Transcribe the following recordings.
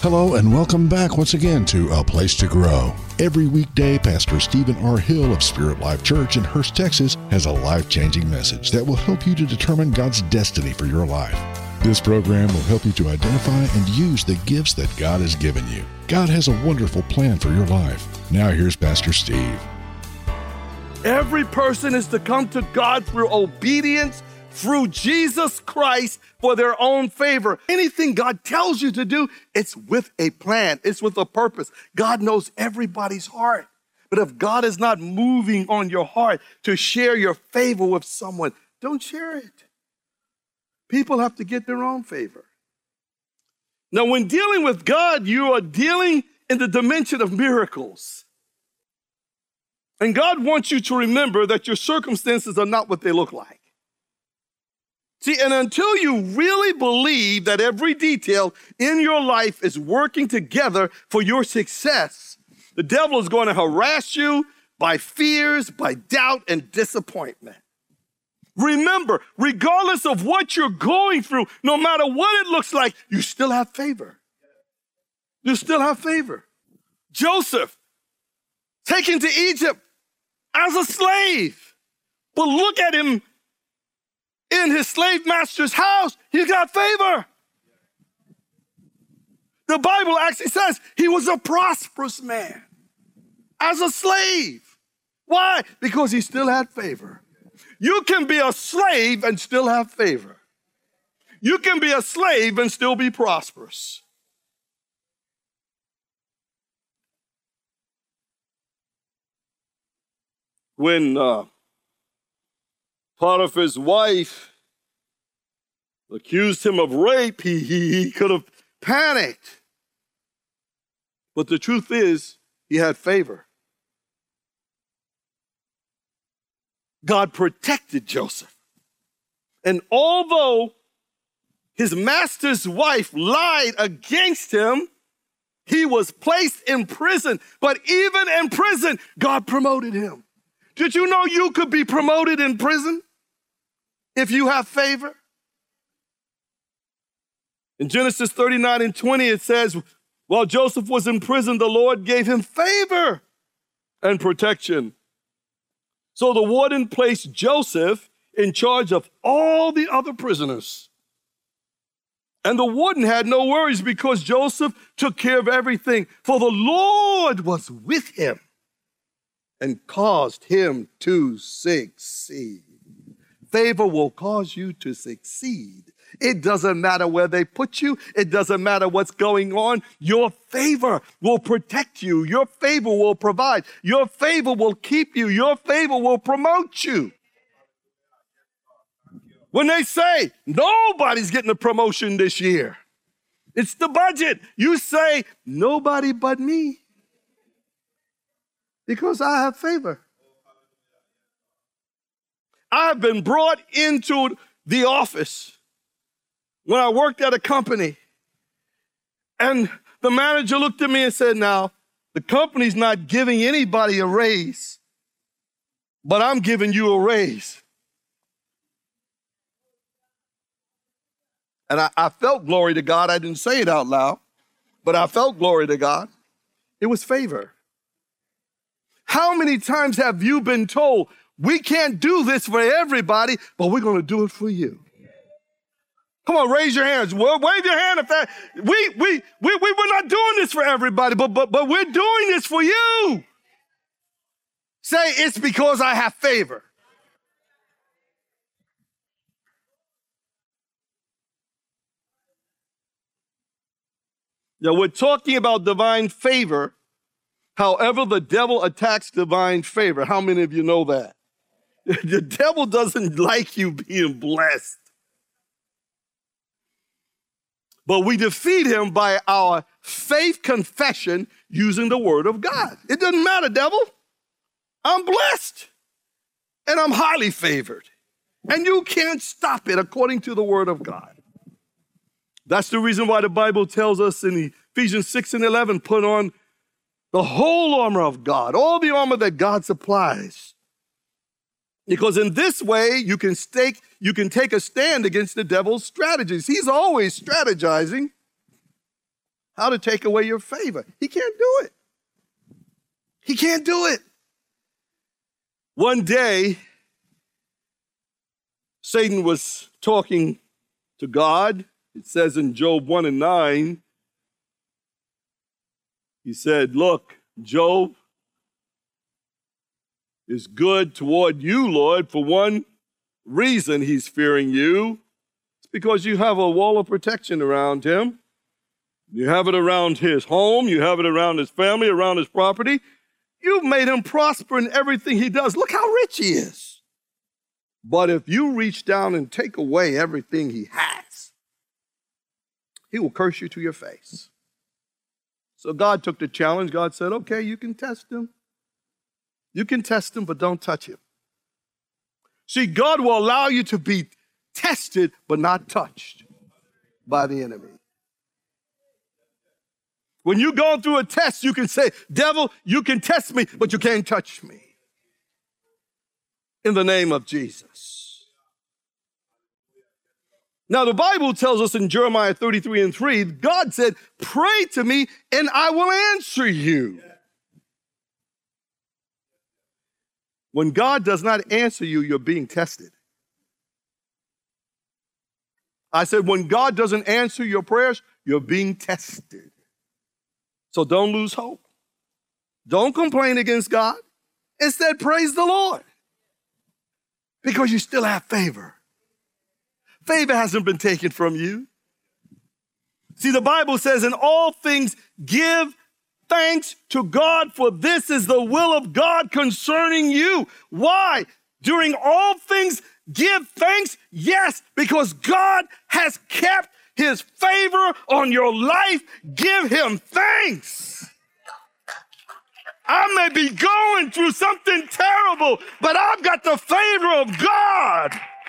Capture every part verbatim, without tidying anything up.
Hello and welcome back once again to A Place to Grow. Every weekday, Pastor Stephen R. Hill of Spirit Life Church in Hurst, Texas, has a life-changing message that will help you to determine God's destiny for your life. This program will help you to identify and use the gifts that God has given you. God has a wonderful plan for your life. Now here's Pastor Steve. Every person is to come to God through obedience, through Jesus Christ for their own favor. Anything God tells you to do, it's with a plan. It's with a purpose. God knows everybody's heart. But if God is not moving on your heart to share your favor with someone, don't share it. People have to get their own favor. Now, when dealing with God, you are dealing in the dimension of miracles. And God wants you to remember that your circumstances are not what they look like. See, and until you really believe that every detail in your life is working together for your success, the devil is going to harass you by fears, by doubt, and disappointment. Remember, regardless of what you're going through, no matter what it looks like, you still have favor. You still have favor. Joseph, taken to Egypt as a slave, but look at him. In his slave master's house, he got favor. The Bible actually says he was a prosperous man as a slave. Why? Because he still had favor. You can be a slave and still have favor. You can be a slave and still be prosperous. When uh, Potiphar's wife accused him of rape, he, he, he could have panicked. But the truth is, he had favor. God protected Joseph. And although his master's wife lied against him, he was placed in prison. But even in prison, God promoted him. Did you know you could be promoted in prison if you have favor? In Genesis thirty-nine and twenty, it says, while Joseph was in prison, the Lord gave him favor and protection. So the warden placed Joseph in charge of all the other prisoners. And the warden had no worries because Joseph took care of everything, for the Lord was with him and caused him to succeed. Favor will cause you to succeed. It doesn't matter where they put you. It doesn't matter what's going on. Your favor will protect you. Your favor will provide. Your favor will keep you. Your favor will promote you. When they say nobody's getting a promotion this year, it's the budget. You say nobody but me. Because I have favor. I have been brought into the office when I worked at a company. And the manager looked at me and said, now, the company's not giving anybody a raise, but I'm giving you a raise. And I, I felt glory to God. I didn't say it out loud, but I felt glory to God. It was favor. How many times have you been told, we can't do this for everybody, but we're going to do it for you? Come on, raise your hands. Well, wave your hand if that. We, we, we, we, we're not doing this for everybody, but, but, but we're doing this for you. Say, it's because I have favor. Now, we're talking about divine favor. However, the devil attacks divine favor. How many of you know that? The devil doesn't like you being blessed. But we defeat him by our faith confession using the word of God. It doesn't matter, devil. I'm blessed and I'm highly favored. And you can't stop it according to the word of God. That's the reason why the Bible tells us in Ephesians six and eleven, put on the whole armor of God, all the armor that God supplies. Because in this way, you can stake, you can take a stand against the devil's strategies. He's always strategizing. how to take away your favor. He can't do it. He can't do it. One day, Satan was talking to God. It says in Job one and nine, he said, look, Job is good toward you, Lord. For one reason he's fearing you. It's because you have a wall of protection around him. You have it around his home. You have it around his family, around his property. You've made him prosper in everything he does. Look how rich he is. But if you reach down and take away everything he has, he will curse you to your face. So God took the challenge. God said, okay, you can test him. You can test him, but don't touch him. See, God will allow you to be tested, but not touched by the enemy. When you're going through a test, you can say, devil, you can test me, but you can't touch me. In the name of Jesus. Now, the Bible tells us in Jeremiah thirty-three and three, God said, pray to me and I will answer you. When God does not answer you, you're being tested. I said, when God doesn't answer your prayers, you're being tested. So don't lose hope. Don't complain against God. Instead, praise the Lord. Because you still have favor. Favor hasn't been taken from you. See, the Bible says, in all things give thanks to God, for this is the will of God concerning you. Why? During all things give thanks? Yes, because God has kept his favor on your life. Give him thanks. I may be going through something terrible, but I've got the favor of God.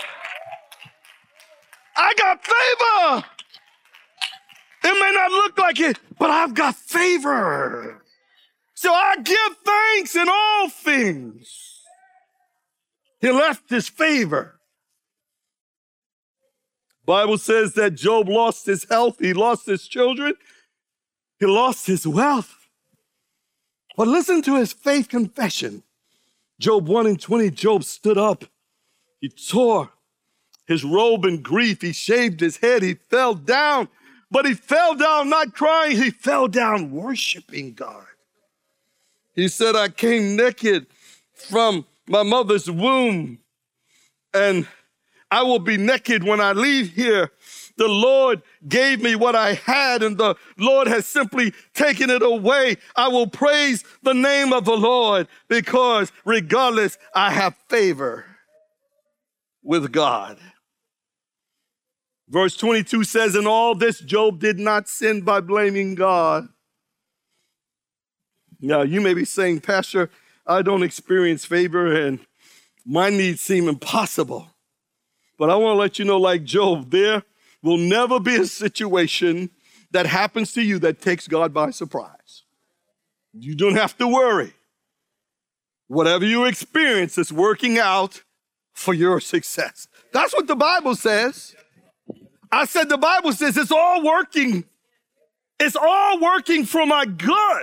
I got favor. It may not look like it, but I've got favor. So I give thanks in all things. He left his favor. Bible says that Job lost his health, he lost his children, he lost his wealth. But listen to his faith confession. Job one and twenty, Job stood up. He tore his robe in grief. He shaved his head. He fell down. But he fell down not crying. He fell down worshiping God. He said, I came naked from my mother's womb, and I will be naked when I leave here. The Lord gave me what I had, and the Lord has simply taken it away. I will praise the name of the Lord, because regardless, I have favor with God. Verse twenty-two says, in all this, Job did not sin by blaming God. Now, you may be saying, Pastor, I don't experience favor and my needs seem impossible. But I want to let you know, like Job, there will never be a situation that happens to you that takes God by surprise. You don't have to worry. Whatever you experience is working out for your success. That's what the Bible says. I said the Bible says it's all working. It's all working for my good.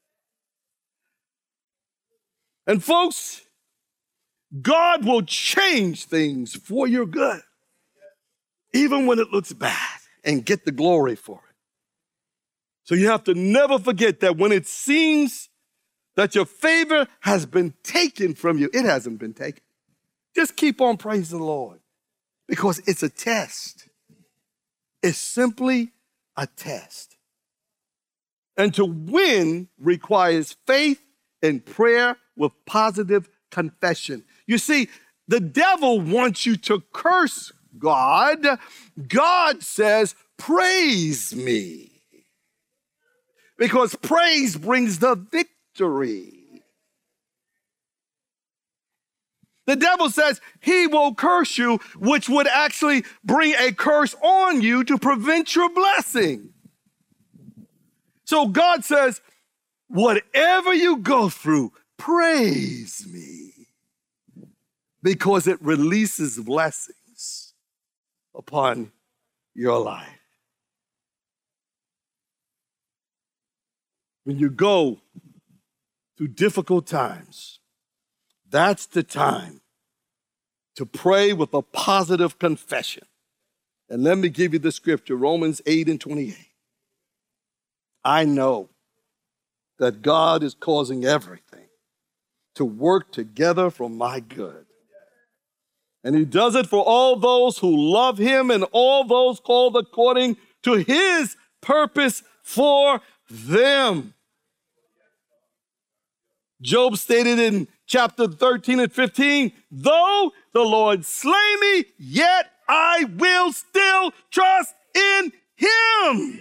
And folks, God will change things for your good, even when it looks bad, and get the glory for it. So you have to never forget that when it seems that your favor has been taken from you, it hasn't been taken. Just keep on praising the Lord, because it's a test. It's simply a test. And to win requires faith and prayer with positive confession. You see, the devil wants you to curse God. God says, praise me. Because praise brings the victory. The devil says he will curse you, which would actually bring a curse on you to prevent your blessing. So God says, whatever you go through, praise me, because it releases blessings upon your life. when you go through difficult times, that's the time to pray with a positive confession. And let me give you the scripture, Romans eight and twenty-eight. I know that God is causing everything to work together for my good. And he does it for all those who love him and all those called according to his purpose for them. Job stated in chapter thirteen and fifteen, though the Lord slay me, yet I will still trust in him.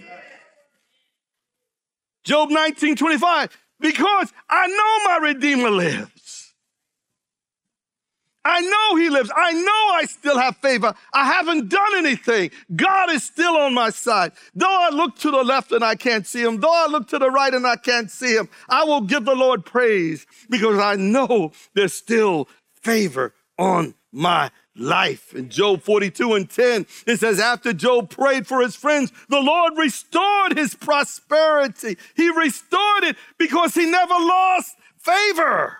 Job nineteen twenty-five, because I know my Redeemer lives. I know he lives. I know I still have favor. I haven't done anything. God is still on my side. Though I look to the left and I can't see him, though I look to the right and I can't see him, I will give the Lord praise because I know there's still favor on my life. In Job forty-two and ten, it says, after Job prayed for his friends, the Lord restored his prosperity. He restored it because he never lost favor.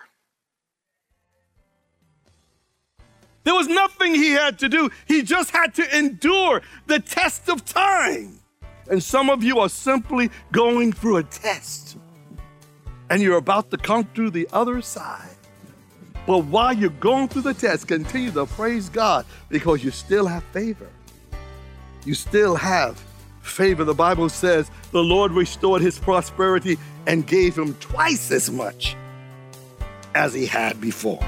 There was nothing he had to do. He just had to endure the test of time. And some of you are simply going through a test, and you're about to come through the other side. But while you're going through the test, continue to praise God because you still have favor. You still have favor. The Bible says the Lord restored his prosperity and gave him twice as much as he had before.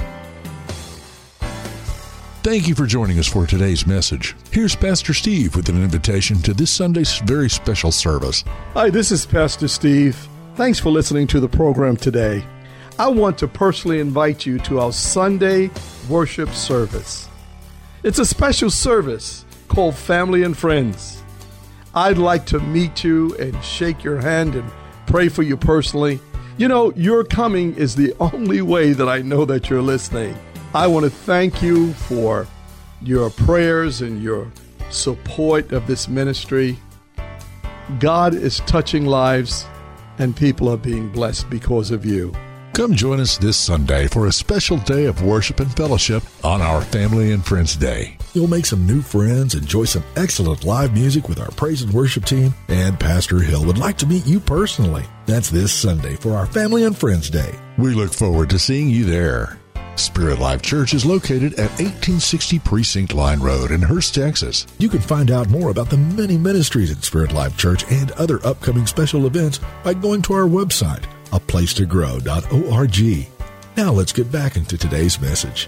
Thank you for joining us for today's message. Here's Pastor Steve with an invitation to this Sunday's very special service. Hi, this is Pastor Steve. Thanks for listening to the program today. I want to personally invite you to our Sunday worship service. It's a special service called Family and Friends. I'd like to meet you and shake your hand and pray for you personally. You know, your coming is the only way that I know that you're listening. I want to thank you for your prayers and your support of this ministry. God is touching lives, and people are being blessed because of you. Come join us this Sunday for a special day of worship and fellowship on our Family and Friends Day. You'll make some new friends, enjoy some excellent live music with our praise and worship team, and Pastor Hill would like to meet you personally. That's this Sunday for our Family and Friends Day. We look forward to seeing you there. Spirit Life Church is located at eighteen sixty Precinct Line Road in Hurst, Texas. You can find out more about the many ministries at Spirit Life Church and other upcoming special events by going to our website, a place to grow dot org. Now let's get back into today's message.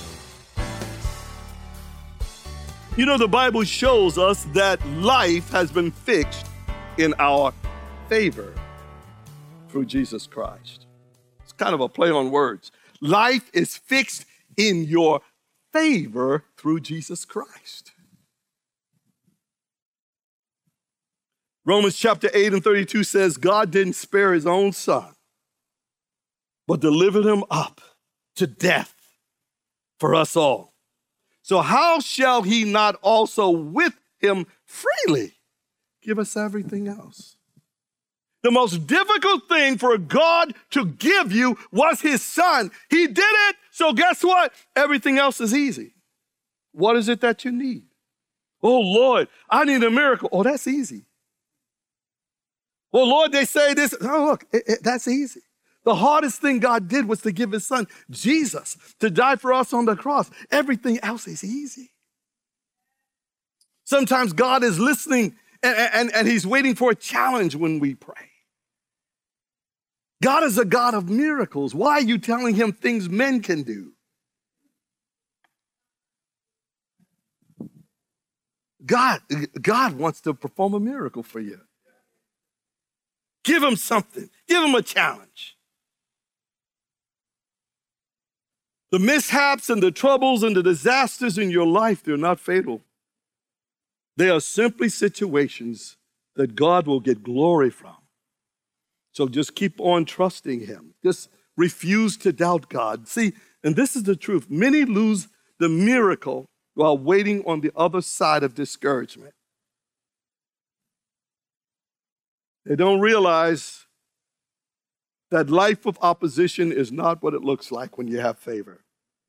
You know, the Bible shows us that life has been fixed in our favor through Jesus Christ. It's kind of a play on words. Life is fixed in your favor through Jesus Christ. Romans chapter eight and thirty-two says, God didn't spare his own son, but delivered him up to death for us all. So how shall he not also with him freely give us everything else? The most difficult thing for God to give you was his son. He did it. So guess what? Everything else is easy. What is it that you need? Oh, Lord, I need a miracle. Oh, that's easy. Well, Lord, they say this. Oh, look, it, it, that's easy. The hardest thing God did was to give his son, Jesus, to die for us on the cross. Everything else is easy. Sometimes God is listening and, and, and he's waiting for a challenge when we pray. God is a God of miracles. Why are you telling him things men can do? God, God wants to perform a miracle for you. Give him something. Give him a challenge. The mishaps and the troubles and the disasters in your life, they're not fatal. They are simply situations that God will get glory from. So just keep on trusting him. Just refuse to doubt God. See, and this is the truth. Many lose the miracle while waiting on the other side of discouragement. They don't realize that life of opposition is not what it looks like when you have favor.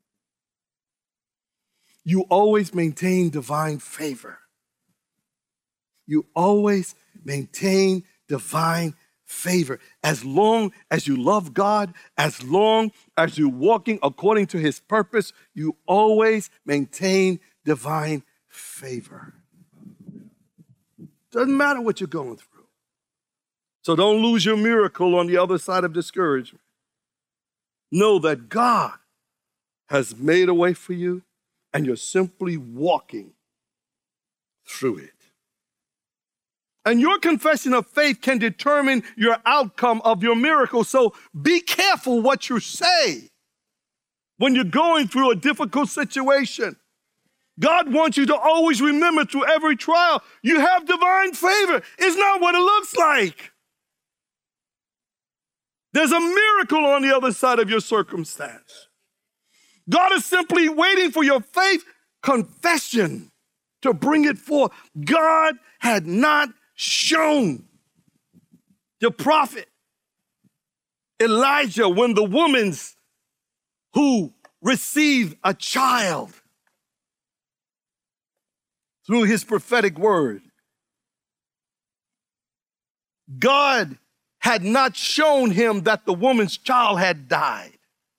You always maintain divine favor. You always maintain divine favor. As long as you love God, as long as you're walking according to his purpose, you always maintain divine favor. Doesn't matter what you're going through. So don't lose your miracle on the other side of discouragement. Know that God has made a way for you, and you're simply walking through it. And your confession of faith can determine your outcome of your miracle. So be careful what you say when you're going through a difficult situation. God wants you to always remember through every trial, you have divine favor. It's not what it looks like. There's a miracle on the other side of your circumstance. God is simply waiting for your faith confession to bring it forth. God had not shown the prophet Elijah when the woman who received a child through his prophetic word. God had not shown him that the woman's child had died.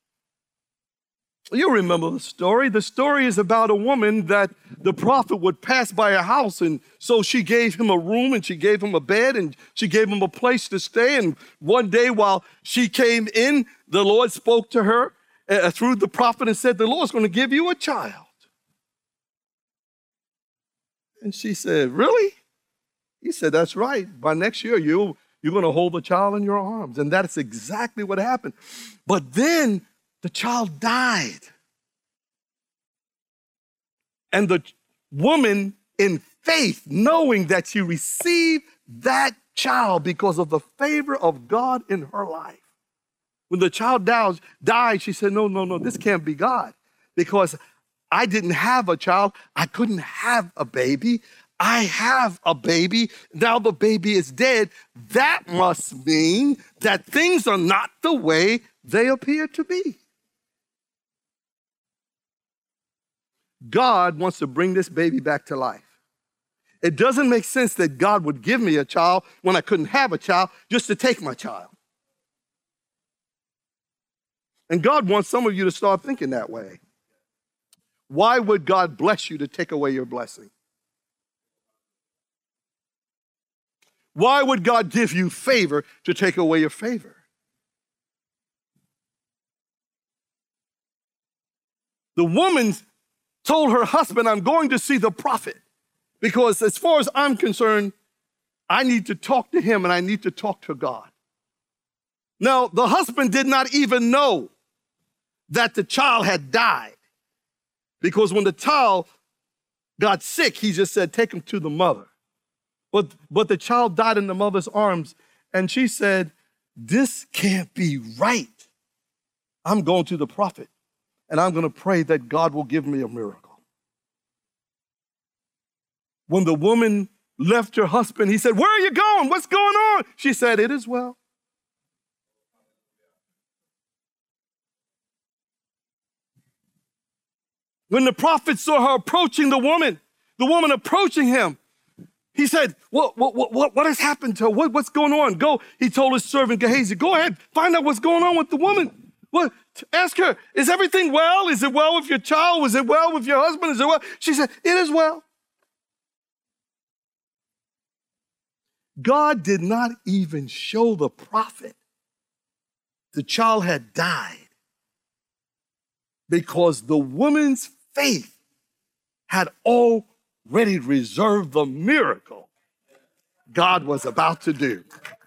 You remember the story. The story is about a woman that the prophet would pass by a house, and so she gave him a room, and she gave him a bed, and she gave him a place to stay. And one day while she came in, the Lord spoke to her uh, through the prophet and said, the Lord's going to give you a child. And she said, really? He said, that's right. By next year, you'll You're going to hold the child in your arms. And that's exactly what happened. But then the child died. And the woman in faith, knowing that she received that child because of the favor of God in her life. When the child died, she said, no, no, no, this can't be God. Because I didn't have a child. I couldn't have a baby. I have a baby. Now the baby is dead. That must mean that things are not the way they appear to be. God wants to bring this baby back to life. It doesn't make sense that God would give me a child when I couldn't have a child just to take my child. And God wants some of you to start thinking that way. Why would God bless you to take away your blessing? Why would God give you favor to take away your favor? The woman told her husband, I'm going to see the prophet because as far as I'm concerned, I need to talk to him and I need to talk to God. Now, the husband did not even know that the child had died because when the child got sick, he just said, take him to the mother. But, but the child died in the mother's arms, and she said, this can't be right. I'm going to the prophet, and I'm going to pray that God will give me a miracle. When the woman left her husband, he said, where are you going? What's going on? She said, it is well. When the prophet saw her approaching the woman, the woman approaching him, he said, what, what, what, what has happened to her? What, what's going on? Go, he told his servant Gehazi, go ahead, find out what's going on with the woman. What? Ask her, is everything well? Is it well with your child? Is it well with your husband? Is it well? She said, it is well. God did not even show the prophet the child had died because the woman's faith had all ready to reserve the miracle God was about to do.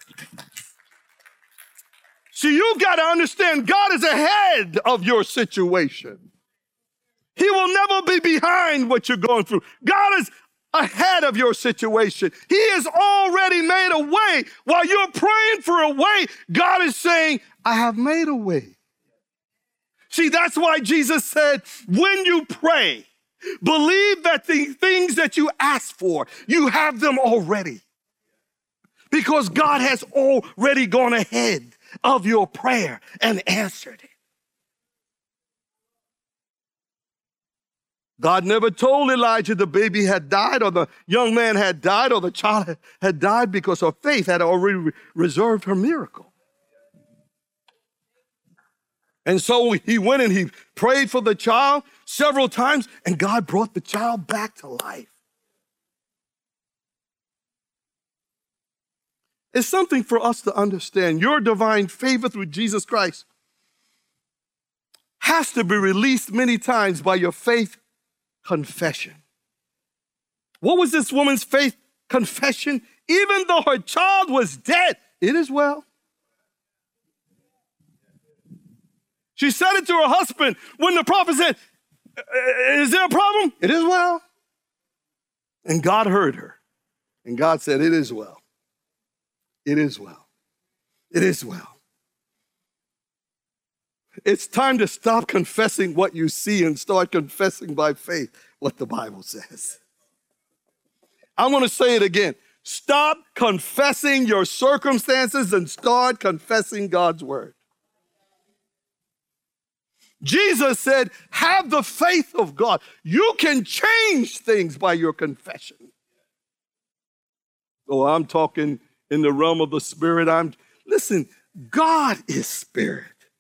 See, you got to understand God is ahead of your situation. He will never be behind what you're going through. God is ahead of your situation. He has already made a way. While you're praying for a way, God is saying, I have made a way. See, that's why Jesus said, when you pray, believe that the things that you ask for, you have them already. Because God has already gone ahead of your prayer and answered it. God never told Elijah the baby had died or the young man had died or the child had died because her faith had already re- reserved her miracle. And so he went and he prayed for the child several times, and God brought the child back to life. It's something for us to understand. Your divine favor through Jesus Christ has to be released many times by your faith confession. What was this woman's faith confession? Even though her child was dead, it is well. She said it to her husband when the prophet said, is there a problem? It is well. And God heard her. And God said, it is well. It is well. It is well. It's time to stop confessing what you see and start confessing by faith what the Bible says. I want to say it again. Stop confessing your circumstances and start confessing God's word. Jesus said, have the faith of God. You can change things by your confession. Oh, I'm talking in the realm of the spirit. I'm listen, God is spirit.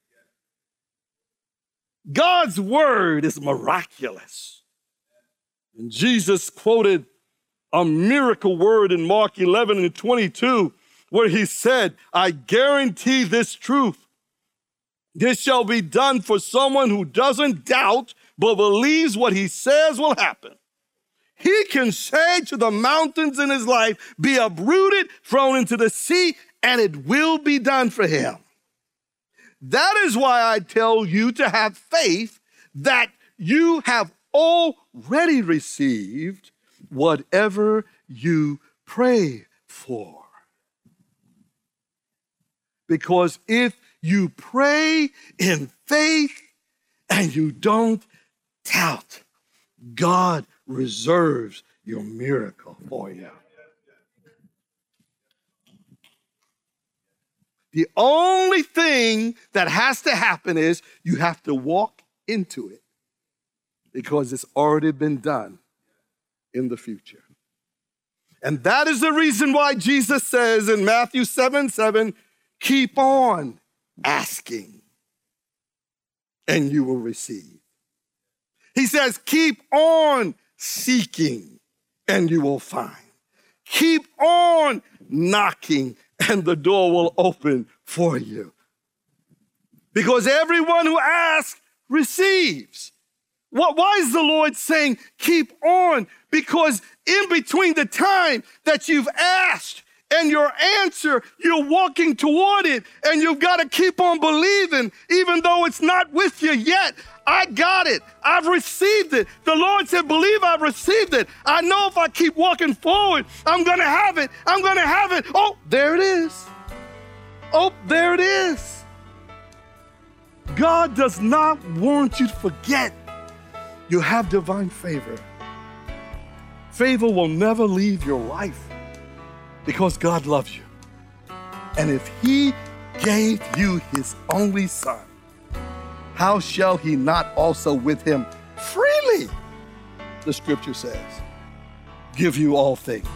God's word is miraculous. And Jesus quoted a miracle word in Mark eleven and twenty-two, where he said, I guarantee this truth. This shall be done for someone who doesn't doubt, but believes what he says will happen. He can say to the mountains in his life, be uprooted, thrown into the sea, and it will be done for him. That is why I tell you to have faith that you have already received whatever you pray for. Because if you pray in faith and you don't doubt, God reserves your miracle for you. The only thing that has to happen is you have to walk into it because it's already been done in the future. And that is the reason why Jesus says in Matthew seven seven, keep on asking and you will receive. He says, keep on seeking and you will find. Keep on knocking and the door will open for you. Because everyone who asks receives. What, why is the Lord saying keep on? Because in between the time that you've asked and your answer, you're walking toward it, and you've got to keep on believing, even though it's not with you yet. I got it. I've received it. The Lord said, believe I've received it. I know if I keep walking forward, I'm going to have it. I'm going to have it. Oh, there it is. Oh, there it is. God does not want you to forget you have divine favor. Favor will never leave your life because God loves you. And if he gave you his only son, how shall he not also with him freely, the scripture says, give you all things?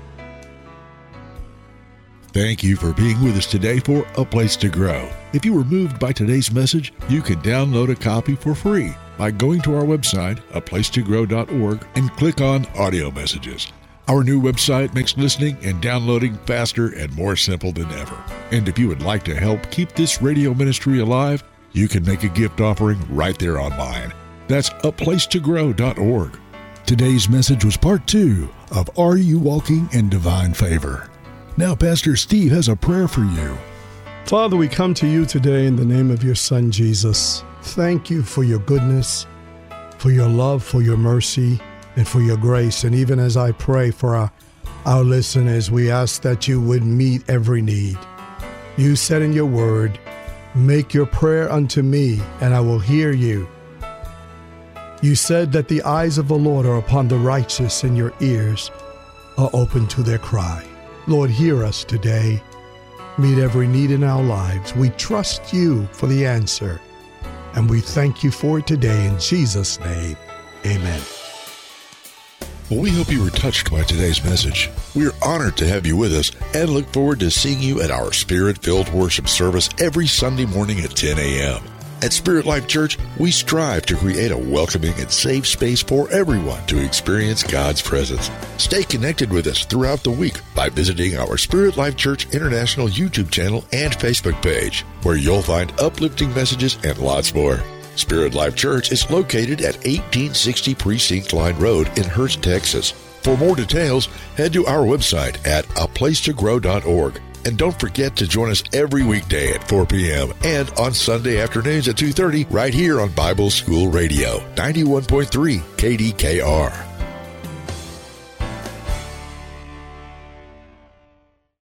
Thank you for being with us today for A Place to Grow. If you were moved by today's message, you can download a copy for free by going to our website, a place to grow dot org, and click on Audio Messages. Our new website makes listening and downloading faster and more simple than ever. And if you would like to help keep this radio ministry alive, you can make a gift offering right there online. That's a place to grow dot org. Today's message was part two of Are You Walking in Divine Favor? Now, Pastor Steve has a prayer for you. Father, we come to you today in the name of your Son, Jesus. Thank you for your goodness, for your love, for your mercy, and for your grace. And even as I pray for our, our listeners, we ask that you would meet every need. You said in your word, make your prayer unto me, and I will hear you. You said that the eyes of the Lord are upon the righteous, and your ears are open to their cry. Lord, hear us today. meet every need in our lives. We trust you for the answer, and we thank you for it today in Jesus' name. Amen. Well, we hope you were touched by today's message. We're honored to have you with us and look forward to seeing you at our Spirit-filled worship service every Sunday morning at ten a.m. At Spirit Life Church, we strive to create a welcoming and safe space for everyone to experience God's presence. Stay connected with us throughout the week by visiting our Spirit Life Church International YouTube channel and Facebook page, where you'll find uplifting messages and lots more. Spirit Life Church is located at eighteen sixty Precinct Line Road in Hurst, Texas. For more details, head to our website at a place to grow dot org. And don't forget to join us every weekday at four p.m. and on Sunday afternoons at two thirty right here on Bible School Radio, ninety-one point three K D K R.